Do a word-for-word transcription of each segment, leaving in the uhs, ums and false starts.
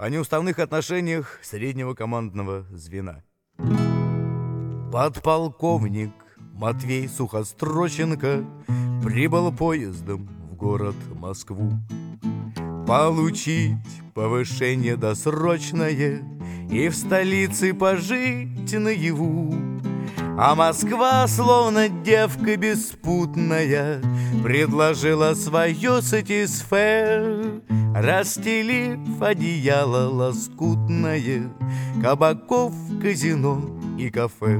о неуставных отношениях среднего командного звена. Подполковник Матвей Сухостроченко прибыл поездом в город Москву. Получить повышение досрочное и в столице пожить наяву. А Москва, словно девка беспутная, предложила свое сатисфэ, расстелив одеяло лоскутное, кабаков, казино и кафе.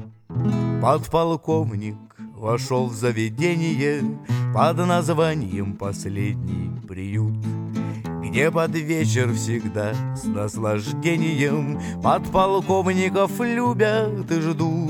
Подполковник вошел в заведение под названием «Последний приют», где под вечер всегда с наслаждением подполковников любят и ждут.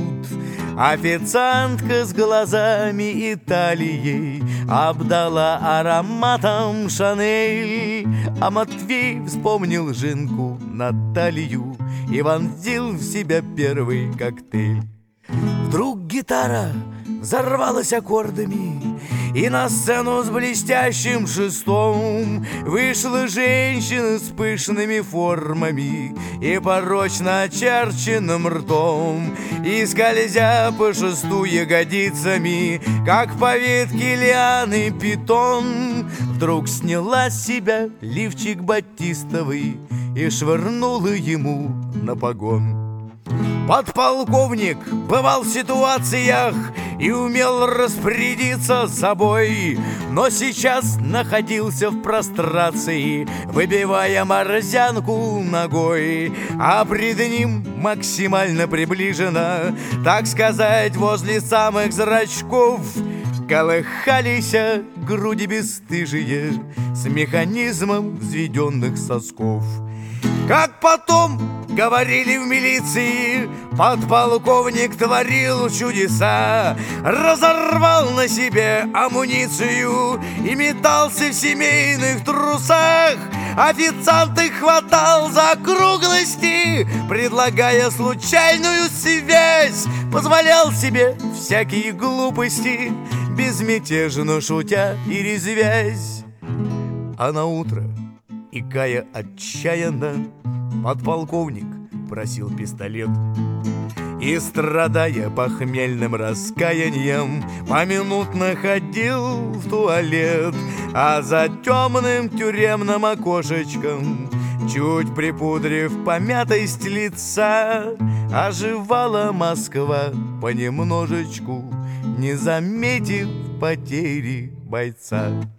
Официантка с глазами и талией обдала ароматом Шанель, а Матвей вспомнил Жинку Наталью и вонзил в себя первый коктейль. Вдруг гитара взорвалась аккордами, и на сцену с блестящим шестом вышла женщина с пышными формами и порочно очерченным ртом, и, скользя по шесту ягодицами, как по ветке лианы питон, вдруг сняла с себя лифчик батистовый и швырнула ему на погон. Подполковник бывал в ситуациях и умел распорядиться собой, но сейчас находился в прострации, выбивая морзянку ногой, а пред ним максимально приближенно, так сказать, возле самых зрачков, колыхались груди бесстыжие с механизмом взведенных сосков. Как потом говорили в милиции, подполковник творил чудеса, разорвал на себе амуницию и метался в семейных трусах. Официант их хватал за округлости, предлагая случайную связь, позволял себе всякие глупости, безмятежно шутя и резвясь. А на утро, икая отчаянно, подполковник просил пистолет и, страдая похмельным раскаянием, поминутно ходил в туалет, а за темным тюремным окошечком, чуть припудрив помятость лица, оживала Москва понемножечку, не заметив потери бойца.